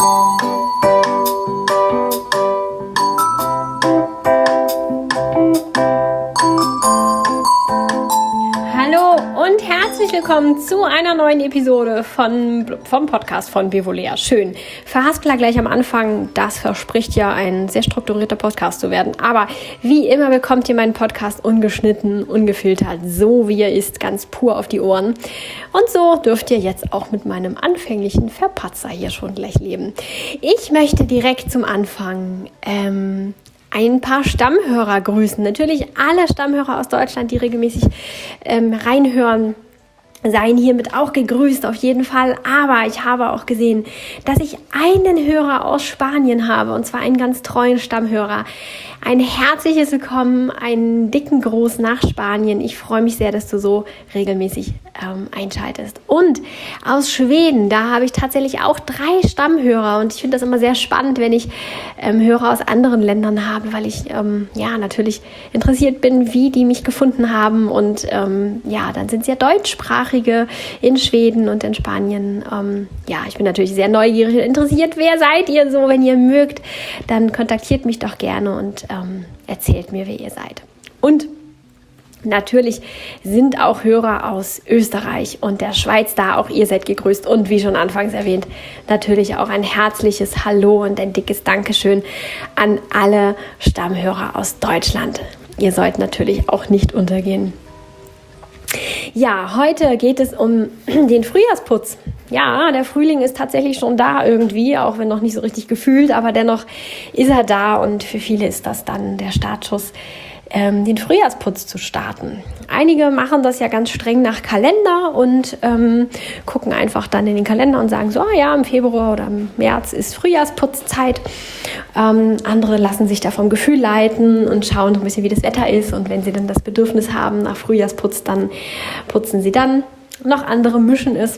Willkommen zu einer neuen Episode vom Podcast von Bevolea. Schön. Verhaspler gleich am Anfang, das verspricht ja ein sehr strukturierter Podcast zu werden. Aber wie immer bekommt ihr meinen Podcast ungeschnitten, ungefiltert, so wie er ist, ganz pur auf die Ohren. Und so dürft ihr jetzt auch mit meinem anfänglichen Verpatzer hier schon gleich leben. Ich möchte direkt zum Anfang ein paar Stammhörer grüßen. Natürlich alle Stammhörer aus Deutschland, die regelmäßig reinhören, seien hiermit auch gegrüßt, auf jeden Fall. Aber ich habe auch gesehen, dass ich einen Hörer aus Spanien habe, und zwar einen ganz treuen Stammhörer. Ein herzliches Willkommen, einen dicken Gruß nach Spanien. Ich freue mich sehr, dass du so regelmäßig einschaltest. Und aus Schweden, da habe ich tatsächlich auch 3 Stammhörer. Und ich finde das immer sehr spannend, wenn ich Hörer aus anderen Ländern habe, weil ich natürlich interessiert bin, wie die mich gefunden haben. Und dann sind es ja Deutschsprachige in Schweden und in Spanien. Ich bin natürlich sehr neugierig und interessiert. Wer seid ihr so? Wenn ihr mögt, dann kontaktiert mich doch gerne und erzählt mir, wer ihr seid. Und natürlich sind auch Hörer aus Österreich und der Schweiz da. Auch ihr seid gegrüßt. Und wie schon anfangs erwähnt, natürlich auch ein herzliches Hallo und ein dickes Dankeschön an alle Stammhörer aus Deutschland. Ihr sollt natürlich auch nicht untergehen. Ja, heute geht es um den Frühjahrsputz. Ja, der Frühling ist tatsächlich schon da irgendwie, auch wenn noch nicht so richtig gefühlt, aber dennoch ist er da und für viele ist das dann der Startschuss, den Frühjahrsputz zu starten. Einige machen das ja ganz streng nach Kalender und gucken einfach dann in den Kalender und sagen so, im Februar oder im März ist Frühjahrsputzzeit. Andere lassen sich da vom Gefühl leiten und schauen so ein bisschen, wie das Wetter ist, und wenn sie dann das Bedürfnis haben nach Frühjahrsputz, dann putzen sie dann. Noch andere mischen es.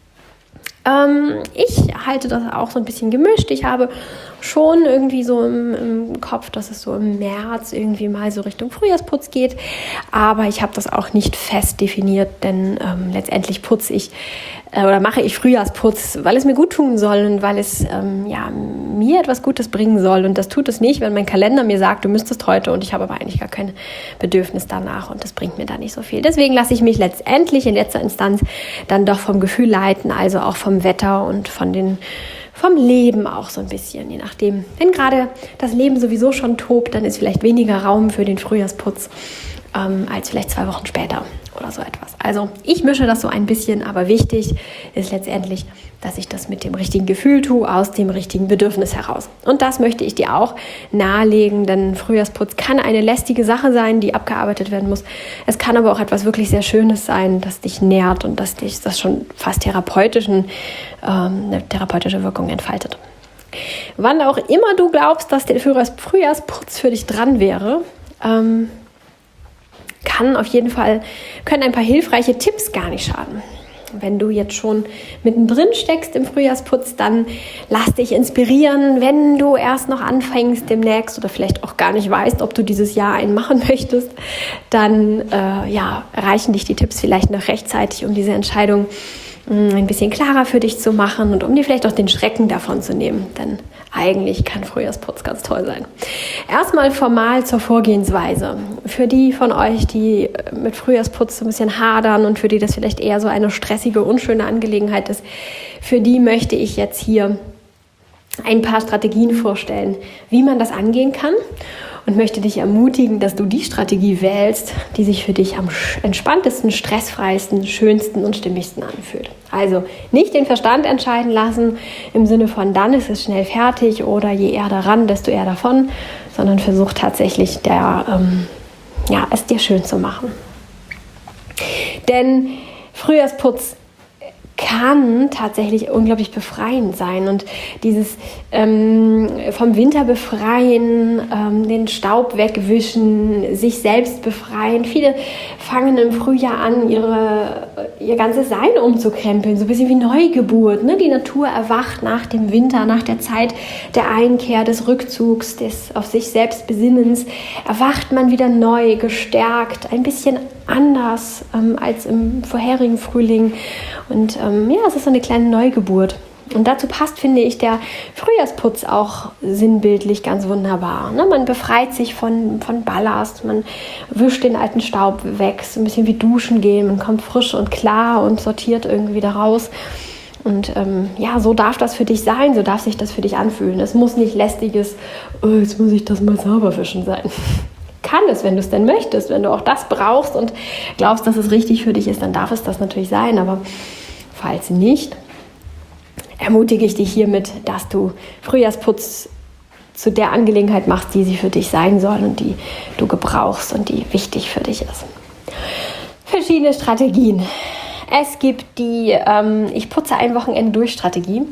Ich halte das auch so ein bisschen gemischt. Ich habe schon irgendwie so im Kopf, dass es so im März irgendwie mal so Richtung Frühjahrsputz geht. Aber ich habe das auch nicht fest definiert, denn letztendlich mache ich Frühjahrsputz, weil es mir gut tun soll und weil es mir etwas Gutes bringen soll. Und das tut es nicht, wenn mein Kalender mir sagt, du müsstest heute, und ich habe aber eigentlich gar kein Bedürfnis danach und das bringt mir da nicht so viel. Deswegen lasse ich mich letztendlich in letzter Instanz dann doch vom Gefühl leiten, also auch vom Wetter und vom Leben auch so ein bisschen, je nachdem. Wenn gerade das Leben sowieso schon tobt, dann ist vielleicht weniger Raum für den Frühjahrsputz als vielleicht 2 Wochen später oder so etwas. Also ich mische das so ein bisschen, aber wichtig ist letztendlich, dass ich das mit dem richtigen Gefühl tue, aus dem richtigen Bedürfnis heraus. Und das möchte ich dir auch nahelegen, denn Frühjahrsputz kann eine lästige Sache sein, die abgearbeitet werden muss. Es kann aber auch etwas wirklich sehr Schönes sein, das dich nährt und das schon fast eine therapeutische Wirkung entfaltet. Wann auch immer du glaubst, dass der Frühjahrsputz für dich dran wäre, können ein paar hilfreiche Tipps gar nicht schaden. Wenn du jetzt schon mittendrin steckst im Frühjahrsputz, dann lass dich inspirieren. Wenn du erst noch anfängst demnächst oder vielleicht auch gar nicht weißt, ob du dieses Jahr einen machen möchtest, dann erreichen dich die Tipps vielleicht noch rechtzeitig, um diese Entscheidung ein bisschen klarer für dich zu machen und um dir vielleicht auch den Schrecken davon zu nehmen. Denn eigentlich kann Frühjahrsputz ganz toll sein. Erstmal formal zur Vorgehensweise. Für die von euch, die mit Frühjahrsputz so ein bisschen hadern und für die das vielleicht eher so eine stressige, unschöne Angelegenheit ist, für die möchte ich jetzt hier ein paar Strategien vorstellen, wie man das angehen kann, und möchte dich ermutigen, dass du die Strategie wählst, die sich für dich am entspanntesten, stressfreisten, schönsten und stimmigsten anfühlt. Also nicht den Verstand entscheiden lassen im Sinne von, dann ist es schnell fertig oder je eher daran, desto eher davon, sondern versuch tatsächlich es dir schön zu machen. Denn Frühjahrsputz kann tatsächlich unglaublich befreiend sein, und dieses vom Winter befreien, den Staub wegwischen, sich selbst befreien. Viele fangen im Frühjahr an, ihr ganzes Sein umzukrempeln, so ein bisschen wie Neugeburt. Ne? Die Natur erwacht nach dem Winter, nach der Zeit der Einkehr, des Rückzugs, des auf sich selbst Besinnens, erwacht man wieder neu, gestärkt, ein bisschen anders als im vorherigen Frühling. Und es ist so eine kleine Neugeburt. Und dazu passt, finde ich, der Frühjahrsputz auch sinnbildlich ganz wunderbar. Ne? Man befreit sich von Ballast, man wischt den alten Staub weg, so ein bisschen wie duschen gehen, man kommt frisch und klar und sortiert irgendwie wieder raus. Und so darf das für dich sein, so darf sich das für dich anfühlen. Es muss nicht lästiges, jetzt muss ich das mal sauber wischen sein. Kann es, wenn du es denn möchtest, wenn du auch das brauchst und glaubst, dass es richtig für dich ist, dann darf es das natürlich sein. Aber falls nicht, ermutige ich dich hiermit, dass du Frühjahrsputz zu der Angelegenheit machst, die sie für dich sein soll und die du gebrauchst und die wichtig für dich ist. Verschiedene Strategien. Es gibt die Ich putze ein Wochenende durch Strategie.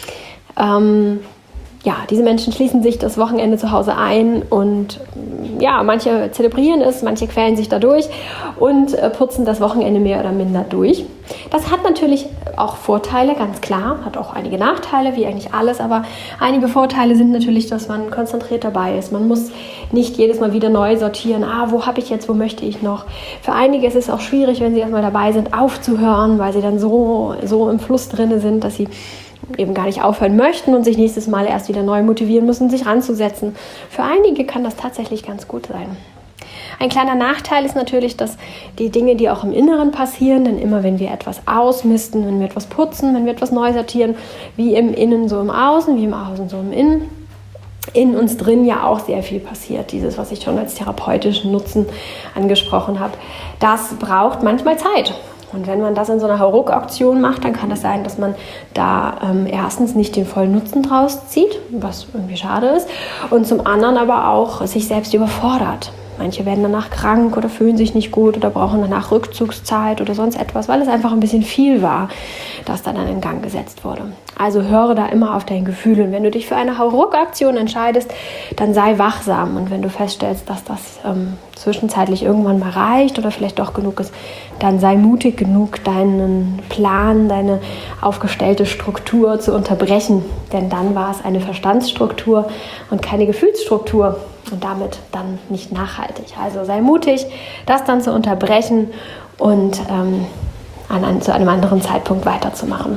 Diese Menschen schließen sich das Wochenende zu Hause ein und manche zelebrieren es, manche quälen sich dadurch und putzen das Wochenende mehr oder minder durch. Das hat natürlich auch Vorteile, ganz klar, hat auch einige Nachteile, wie eigentlich alles, aber einige Vorteile sind natürlich, dass man konzentriert dabei ist. Man muss nicht jedes Mal wieder neu sortieren, wo habe ich jetzt, wo möchte ich noch. Für einige ist es auch schwierig, wenn sie erstmal dabei sind, aufzuhören, weil sie dann so im Fluss drin sind, dass sie eben gar nicht aufhören möchten und sich nächstes Mal erst wieder neu motivieren müssen, sich ranzusetzen. Für einige kann das tatsächlich ganz gut sein. Ein kleiner Nachteil ist natürlich, dass die Dinge, die auch im Inneren passieren, denn immer wenn wir etwas ausmisten, wenn wir etwas putzen, wenn wir etwas neu sortieren, wie im Innen so im Außen, wie im Außen so im Innen, in uns drin ja auch sehr viel passiert. Dieses, was ich schon als therapeutischen Nutzen angesprochen habe, das braucht manchmal Zeit. Und wenn man das in so einer Hauruck-Aktion macht, dann kann das sein, dass man da erstens nicht den vollen Nutzen draus zieht, was irgendwie schade ist, und zum anderen aber auch sich selbst überfordert. Manche werden danach krank oder fühlen sich nicht gut oder brauchen danach Rückzugszeit oder sonst etwas, weil es einfach ein bisschen viel war, das dann in Gang gesetzt wurde. Also höre da immer auf dein Gefühl. Und wenn du dich für eine Hauruck-Aktion entscheidest, dann sei wachsam. Und wenn du feststellst, dass das zwischenzeitlich irgendwann mal reicht oder vielleicht doch genug ist, dann sei mutig genug, deinen Plan, deine aufgestellte Struktur zu unterbrechen. Denn dann war es eine Verstandsstruktur und keine Gefühlsstruktur und damit dann nicht nachhaltig. Also sei mutig, das dann zu unterbrechen und zu einem anderen Zeitpunkt weiterzumachen.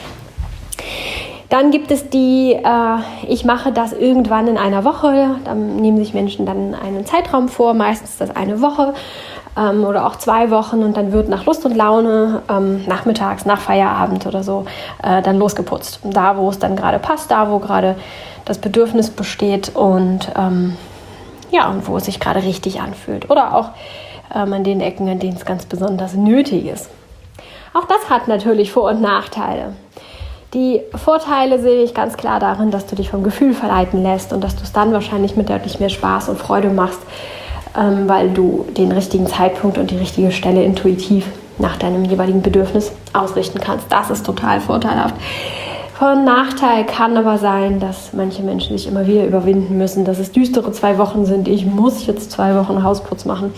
Dann gibt es ich mache das irgendwann in einer Woche. Dann nehmen sich Menschen dann einen Zeitraum vor, meistens das eine Woche oder auch 2 Wochen. Und dann wird nach Lust und Laune nachmittags, nach Feierabend oder so, dann losgeputzt. Da, wo es dann gerade passt, da, wo gerade das Bedürfnis besteht und wo es sich gerade richtig anfühlt. Oder auch an den Ecken, an denen es ganz besonders nötig ist. Auch das hat natürlich Vor- und Nachteile. Die Vorteile sehe ich ganz klar darin, dass du dich vom Gefühl verleiten lässt und dass du es dann wahrscheinlich mit deutlich mehr Spaß und Freude machst, weil du den richtigen Zeitpunkt und die richtige Stelle intuitiv nach deinem jeweiligen Bedürfnis ausrichten kannst. Das ist total vorteilhaft. Von Nachteil kann aber sein, dass manche Menschen sich immer wieder überwinden müssen, dass es düstere 2 Wochen sind. Ich muss jetzt 2 Wochen Hausputz machen.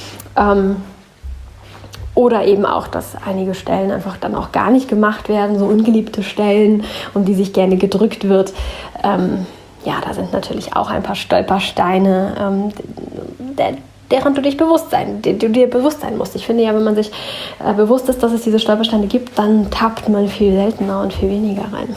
Oder eben auch, dass einige Stellen einfach dann auch gar nicht gemacht werden, so ungeliebte Stellen, um die sich gerne gedrückt wird. Da sind natürlich auch ein paar Stolpersteine, deren du dir bewusst sein musst. Ich finde ja, wenn man sich bewusst ist, dass es diese Stolpersteine gibt, dann tappt man viel seltener und viel weniger rein.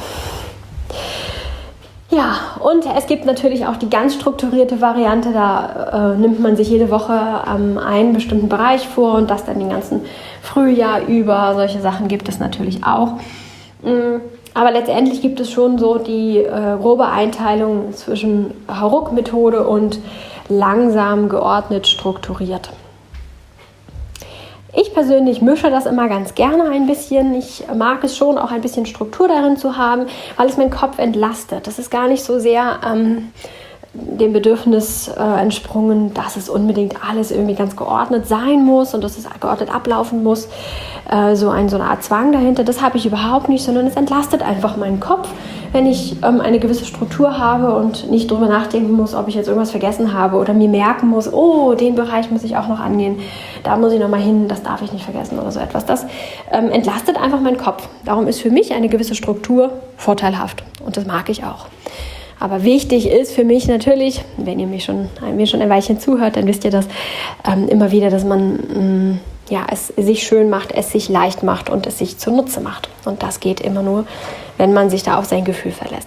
Ja, und es gibt natürlich auch die ganz strukturierte Variante, da nimmt man sich jede Woche einen bestimmten Bereich vor und das dann den ganzen Frühjahr über. Solche Sachen gibt es natürlich auch. Aber letztendlich gibt es schon so die grobe Einteilung zwischen Hauruck-Methode und langsam geordnet strukturiert. Ich persönlich mische das immer ganz gerne ein bisschen. Ich mag es schon, auch ein bisschen Struktur darin zu haben, weil es meinen Kopf entlastet. Das ist gar nicht so sehr dem Bedürfnis entsprungen, dass es unbedingt alles irgendwie ganz geordnet sein muss und dass es geordnet ablaufen muss. So eine Art Zwang dahinter, das habe ich überhaupt nicht, sondern es entlastet einfach meinen Kopf, wenn ich eine gewisse Struktur habe und nicht drüber nachdenken muss, ob ich jetzt irgendwas vergessen habe oder mir merken muss, oh, den Bereich muss ich auch noch angehen, da muss ich noch mal hin, das darf ich nicht vergessen oder so etwas. Das entlastet einfach meinen Kopf. Darum ist für mich eine gewisse Struktur vorteilhaft und das mag ich auch. Aber wichtig ist für mich natürlich, wenn ihr mir schon ein Weilchen zuhört, dann wisst ihr das immer wieder, dass man es sich schön macht, es sich leicht macht und es sich zunutze macht. Und das geht immer nur, wenn man sich da auf sein Gefühl verlässt.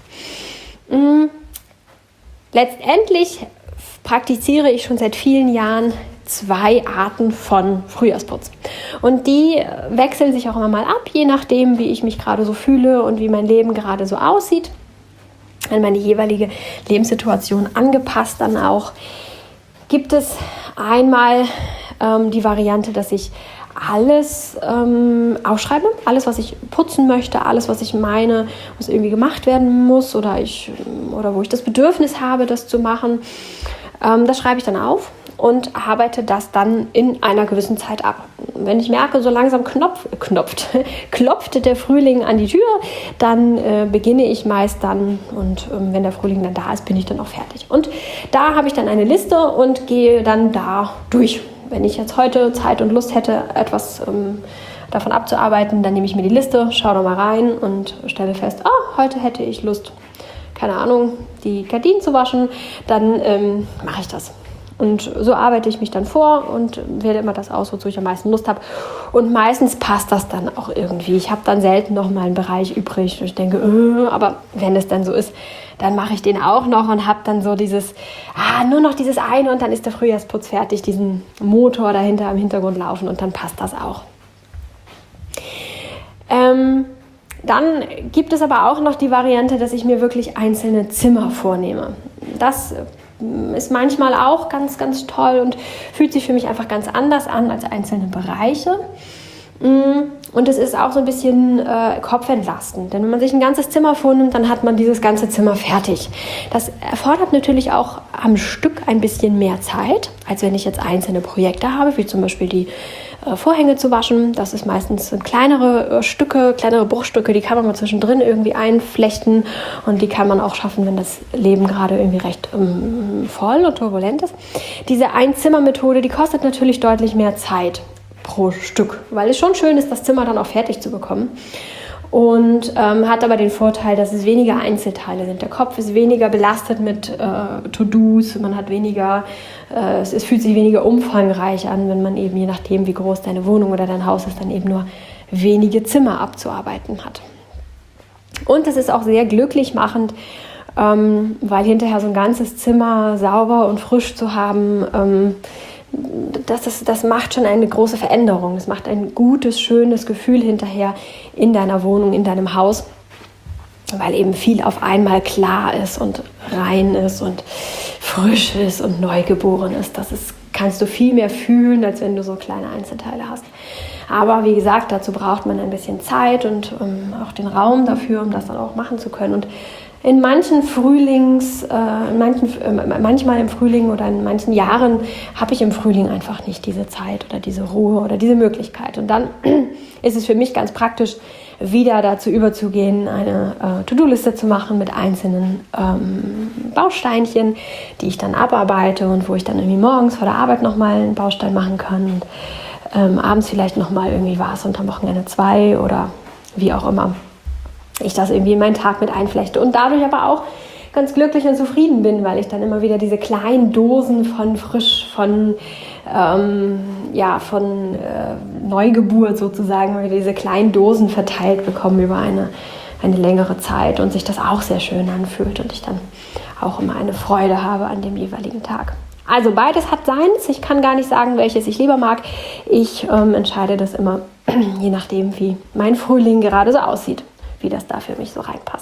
Letztendlich praktiziere ich schon seit vielen Jahren 2 Arten von Frühjahrsputz. Und die wechseln sich auch immer mal ab, je nachdem, wie ich mich gerade so fühle und wie mein Leben gerade so aussieht. An meine jeweilige Lebenssituation angepasst dann auch. Gibt es einmal die Variante, dass ich alles aufschreibe, alles, was ich putzen möchte, alles, was ich meine, was irgendwie gemacht werden muss oder wo ich das Bedürfnis habe, das zu machen. Das schreibe ich dann auf und arbeite das dann in einer gewissen Zeit ab. Wenn ich merke, so langsam klopft der Frühling an die Tür, dann beginne ich meist dann und wenn der Frühling dann da ist, bin ich dann auch fertig. Und da habe ich dann eine Liste und gehe dann da durch. Wenn ich jetzt heute Zeit und Lust hätte, etwas davon abzuarbeiten, dann nehme ich mir die Liste, schaue da mal rein und stelle fest, heute hätte ich Lust, keine Ahnung, die Gardinen zu waschen, dann mache ich das. Und so arbeite ich mich dann vor und wähle immer das aus, wozu ich am meisten Lust habe. Und meistens passt das dann auch irgendwie. Ich habe dann selten noch mal einen Bereich übrig. Und ich denke, aber wenn es dann so ist, dann mache ich den auch noch und habe dann so nur noch dieses eine und dann ist der Frühjahrsputz fertig, diesen Motor dahinter im Hintergrund laufen und dann passt das auch. Dann gibt es aber auch noch die Variante, dass ich mir wirklich einzelne Zimmer vornehme. Das ist manchmal auch ganz, ganz toll und fühlt sich für mich einfach ganz anders an als einzelne Bereiche. Und es ist auch so ein bisschen kopfentlastend, denn wenn man sich ein ganzes Zimmer vornimmt, dann hat man dieses ganze Zimmer fertig. Das erfordert natürlich auch am Stück ein bisschen mehr Zeit, als wenn ich jetzt einzelne Projekte habe, wie zum Beispiel die Vorhänge zu waschen. Das ist meistens kleinere Bruchstücke, die kann man mal zwischendrin irgendwie einflechten und die kann man auch schaffen, wenn das Leben gerade irgendwie recht voll und turbulent ist. Diese Einzimmermethode, die kostet natürlich deutlich mehr Zeit pro Stück, weil es schon schön ist, das Zimmer dann auch fertig zu bekommen. Und hat aber den Vorteil, dass es weniger Einzelteile sind. Der Kopf ist weniger belastet mit To-Dos, man hat weniger, es fühlt sich weniger umfangreich an, wenn man eben, je nachdem wie groß deine Wohnung oder dein Haus ist, dann eben nur wenige Zimmer abzuarbeiten hat. Und es ist auch sehr glücklich machend, weil hinterher so ein ganzes Zimmer sauber und frisch zu haben, das macht schon eine große Veränderung. Es macht ein gutes, schönes Gefühl hinterher in deiner Wohnung, in deinem Haus, weil eben viel auf einmal klar ist und rein ist und frisch ist und neugeboren ist. Kannst du viel mehr fühlen, als wenn du so kleine Einzelteile hast. Aber wie gesagt, dazu braucht man ein bisschen Zeit und auch den Raum dafür, um das dann auch machen zu können. Und in manchen manchmal im Frühling oder in manchen Jahren habe ich im Frühling einfach nicht diese Zeit oder diese Ruhe oder diese Möglichkeit. Und dann ist es für mich ganz praktisch, wieder dazu überzugehen, eine To-Do-Liste zu machen mit einzelnen Bausteinchen, die ich dann abarbeite und wo ich dann irgendwie morgens vor der Arbeit nochmal einen Baustein machen kann und abends vielleicht nochmal irgendwie was und am Wochenende 2 oder wie auch immer ich das irgendwie in meinen Tag mit einflechte und dadurch aber auch ganz glücklich und zufrieden bin, weil ich dann immer wieder diese kleinen Dosen von Neugeburt sozusagen, wieder diese kleinen Dosen verteilt bekomme über eine längere Zeit und sich das auch sehr schön anfühlt und ich dann auch immer eine Freude habe an dem jeweiligen Tag. Also beides hat seins. Ich kann gar nicht sagen, welches ich lieber mag. Ich entscheide das immer, je nachdem, wie mein Frühling gerade so aussieht, wie das da für mich so reinpasst.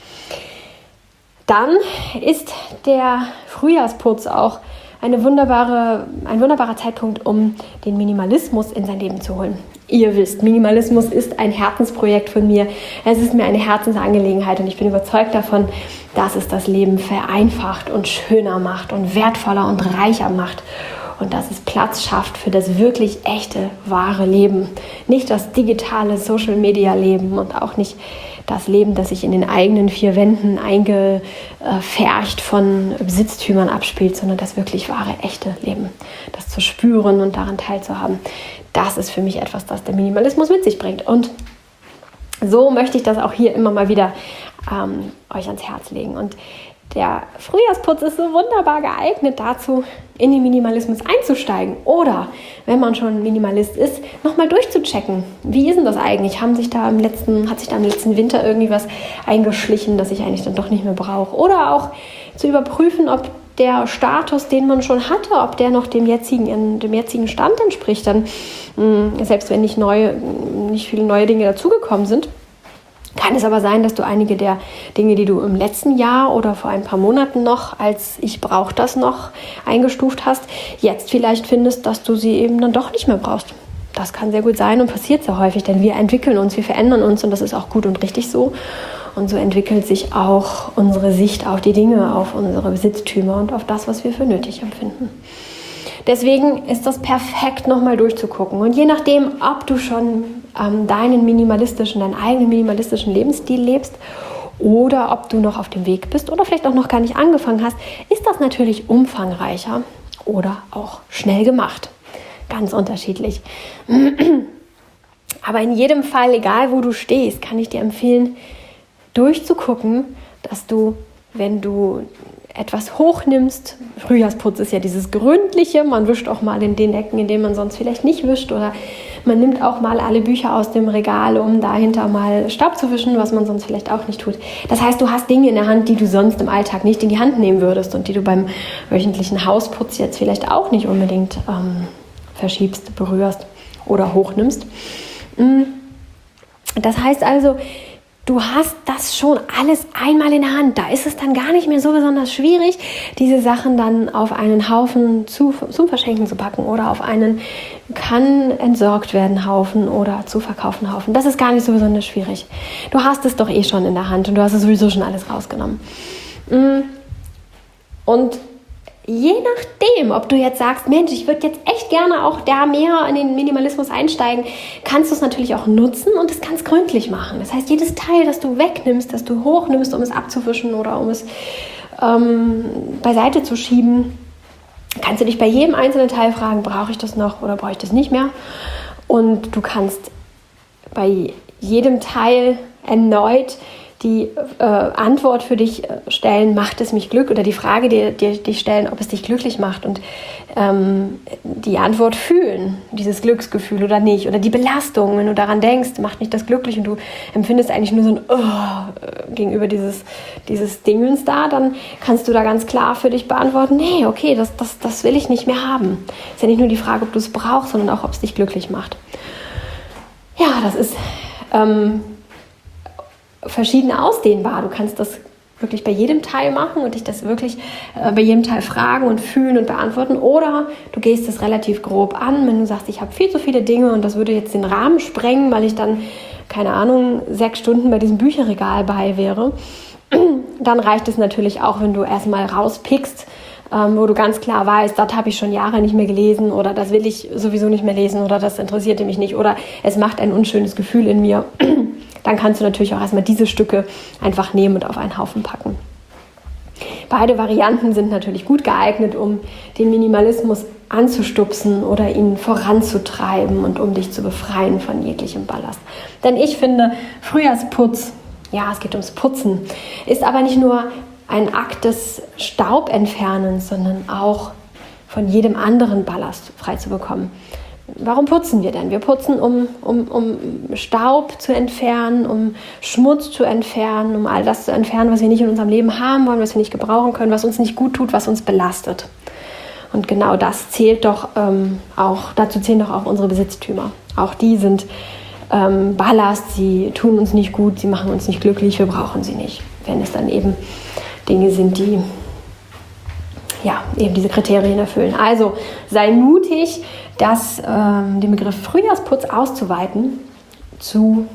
Dann ist der Frühjahrsputz auch ein wunderbarer Zeitpunkt, um den Minimalismus in sein Leben zu holen. Ihr wisst, Minimalismus ist ein Herzensprojekt von mir. Es ist mir eine Herzensangelegenheit und ich bin überzeugt davon, dass es das Leben vereinfacht und schöner macht und wertvoller und reicher macht. Und dass es Platz schafft für das wirklich echte, wahre Leben. Nicht das digitale Social-Media-Leben und auch nicht das Leben, das sich in den eigenen 4 Wänden eingefärcht von Besitztümern abspielt, sondern das wirklich wahre, echte Leben. Das zu spüren und daran teilzuhaben, das ist für mich etwas, das der Minimalismus mit sich bringt. Und so möchte ich das auch hier immer mal wieder euch ans Herz legen. Und der Frühjahrsputz ist so wunderbar geeignet dazu, in den Minimalismus einzusteigen. Oder, wenn man schon Minimalist ist, nochmal durchzuchecken. Wie ist denn das eigentlich? Hat sich da im letzten Winter irgendwie was eingeschlichen, das ich eigentlich dann doch nicht mehr brauche? Oder auch zu überprüfen, ob der Status, den man schon hatte, ob der noch dem jetzigen Stand entspricht. Dann, selbst wenn nicht viele neue Dinge dazugekommen sind, kann es aber sein, dass du einige der Dinge, die du im letzten Jahr oder vor ein paar Monaten noch als ich brauche das noch eingestuft hast, jetzt vielleicht findest, dass du sie eben dann doch nicht mehr brauchst. Das kann sehr gut sein und passiert sehr häufig, denn wir entwickeln uns, wir verändern uns und das ist auch gut und richtig so. Und so entwickelt sich auch unsere Sicht auf die Dinge, auf unsere Besitztümer und auf das, was wir für nötig empfinden. Deswegen ist das perfekt, nochmal durchzugucken. Und je nachdem, ob du schon deinen eigenen minimalistischen Lebensstil lebst oder ob du noch auf dem Weg bist oder vielleicht auch noch gar nicht angefangen hast, ist das natürlich umfangreicher oder auch schnell gemacht. Ganz unterschiedlich. Aber in jedem Fall, egal wo du stehst, kann ich dir empfehlen, durchzugucken, dass du, wenn du etwas hochnimmst, Frühjahrsputz ist ja dieses Gründliche, man wischt auch mal in den Ecken, in denen man sonst vielleicht nicht wischt, oder man nimmt auch mal alle Bücher aus dem Regal, um dahinter mal Staub zu wischen, was man sonst vielleicht auch nicht tut. Das heißt, du hast Dinge in der Hand, die du sonst im Alltag nicht in die Hand nehmen würdest und die du beim wöchentlichen Hausputz jetzt vielleicht auch nicht unbedingt verschiebst, berührst oder hochnimmst. Das heißt also, du hast das schon alles einmal in der Hand. Da ist es dann gar nicht mehr so besonders schwierig, diese Sachen dann auf einen Haufen zum Verschenken zu packen oder auf einen kann entsorgt werden Haufen oder zu verkaufen Haufen. Das ist gar nicht so besonders schwierig. Du hast es doch eh schon in der Hand und du hast es sowieso schon alles rausgenommen. Und je nachdem, ob du jetzt sagst, Mensch, ich würde jetzt echt gerne auch da mehr in den Minimalismus einsteigen, kannst du es natürlich auch nutzen und es ganz gründlich machen. Das heißt, jedes Teil, das du wegnimmst, das du hochnimmst, um es abzuwischen oder um es beiseite zu schieben, kannst du dich bei jedem einzelnen Teil fragen, brauche ich das noch oder brauche ich das nicht mehr? Und du kannst bei jedem Teil erneut die Antwort für dich stellen, macht es mich glücklich? Oder die Frage dir stellen, ob es dich glücklich macht und die Antwort fühlen, dieses Glücksgefühl oder nicht. Oder die Belastung, wenn du daran denkst, macht mich das glücklich und du empfindest eigentlich nur so ein gegenüber dieses Dingens da, dann kannst du da ganz klar für dich beantworten, nee, okay, das will ich nicht mehr haben. Es ist ja nicht nur die Frage, ob du es brauchst, sondern auch, ob es dich glücklich macht. Ja, das ist verschiedene ausdehnbar. Du kannst das wirklich bei jedem Teil machen und dich das wirklich bei jedem Teil fragen und fühlen und beantworten. Oder du gehst es relativ grob an, wenn du sagst, ich habe viel zu viele Dinge und das würde jetzt den Rahmen sprengen, weil ich dann, 6 Stunden bei diesem Bücherregal bei wäre. Dann reicht es natürlich auch, wenn du erstmal rauspickst, wo du ganz klar weißt, das habe ich schon Jahre nicht mehr gelesen oder das will ich sowieso nicht mehr lesen oder das interessierte mich nicht oder es macht ein unschönes Gefühl in mir. Dann kannst du natürlich auch erstmal diese Stücke einfach nehmen und auf einen Haufen packen. Beide Varianten sind natürlich gut geeignet, um den Minimalismus anzustupsen oder ihn voranzutreiben und um dich zu befreien von jeglichem Ballast. Denn ich finde, Frühjahrsputz, ja, es geht ums Putzen, ist aber nicht nur ein Akt des Staubentfernens, sondern auch von jedem anderen Ballast frei zu bekommen. Warum putzen wir denn? Wir putzen, um Staub zu entfernen, um Schmutz zu entfernen, um all das zu entfernen, was wir nicht in unserem Leben haben wollen, was wir nicht gebrauchen können, was uns nicht gut tut, was uns belastet. Und genau das zählt doch dazu zählen doch auch unsere Besitztümer. Auch die sind Ballast, sie tun uns nicht gut, sie machen uns nicht glücklich, wir brauchen sie nicht. Wenn es dann eben Dinge sind, die eben diese Kriterien erfüllen. Also sei mutig, den Begriff Frühjahrsputz auszuweiten zu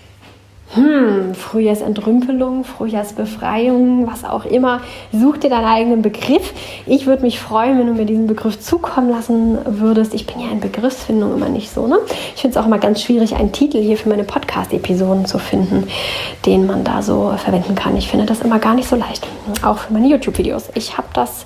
Frühjahrsentrümpelung, Frühjahrsbefreiung, was auch immer. Such dir deinen eigenen Begriff. Ich würde mich freuen, wenn du mir diesen Begriff zukommen lassen würdest. Ich bin ja in Begriffsfindung immer nicht so. Ne? Ich finde es auch immer ganz schwierig, einen Titel hier für meine Podcast-Episoden zu finden, den man da so verwenden kann. Ich finde das immer gar nicht so leicht. Auch für meine YouTube-Videos. Ich habe das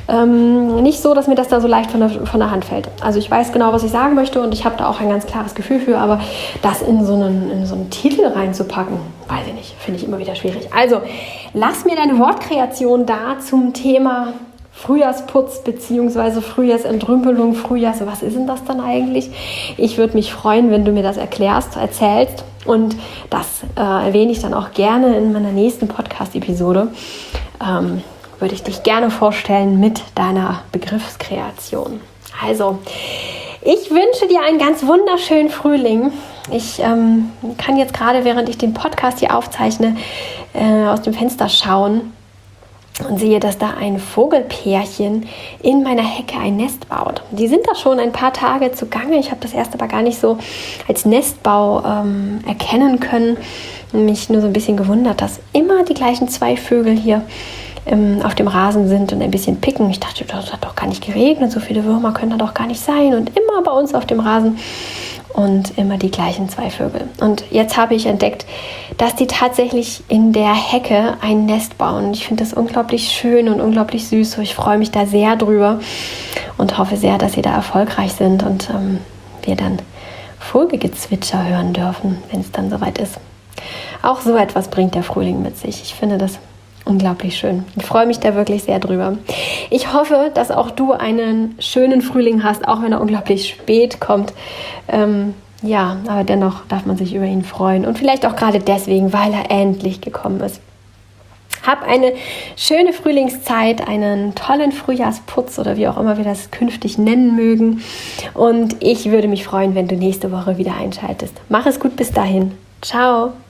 nicht so, dass mir das da so leicht von der Hand fällt. Also ich weiß genau, was ich sagen möchte und ich habe da auch ein ganz klares Gefühl für, aber das in so einen Titel reinzupacken, weiß ich nicht, finde ich immer wieder schwierig. Also lass mir deine Wortkreation da zum Thema Frühjahrsputz bzw. Frühjahrsentrümpelung, was ist denn das dann eigentlich? Ich würde mich freuen, wenn du mir das erzählst und das erwähne ich dann auch gerne in meiner nächsten Podcast-Episode. Würde ich dich gerne vorstellen mit deiner Begriffskreation. Also, ich wünsche dir einen ganz wunderschönen Frühling. Ich kann jetzt gerade, während ich den Podcast hier aufzeichne, aus dem Fenster schauen und sehe, dass da ein Vogelpärchen in meiner Hecke ein Nest baut. Die sind da schon ein paar Tage zugange. Ich habe das erst aber gar nicht so als Nestbau erkennen können. Mich nur so ein bisschen gewundert, dass immer die gleichen 2 Vögel hier auf dem Rasen sind und ein bisschen picken. Ich dachte, das hat doch gar nicht geregnet, so viele Würmer können da doch gar nicht sein. Und immer bei uns auf dem Rasen und immer die gleichen 2 Vögel. Und jetzt habe ich entdeckt, dass die tatsächlich in der Hecke ein Nest bauen. Ich finde das unglaublich schön und unglaublich süß. Ich freue mich da sehr drüber und hoffe sehr, dass sie da erfolgreich sind und wir dann Vogelgezwitscher hören dürfen, wenn es dann soweit ist. Auch so etwas bringt der Frühling mit sich. Ich finde das unglaublich schön. Ich freue mich da wirklich sehr drüber. Ich hoffe, dass auch du einen schönen Frühling hast, auch wenn er unglaublich spät kommt. Aber dennoch darf man sich über ihn freuen. Und vielleicht auch gerade deswegen, weil er endlich gekommen ist. Hab eine schöne Frühlingszeit, einen tollen Frühjahrsputz oder wie auch immer wir das künftig nennen mögen. Und ich würde mich freuen, wenn du nächste Woche wieder einschaltest. Mach es gut bis dahin. Ciao.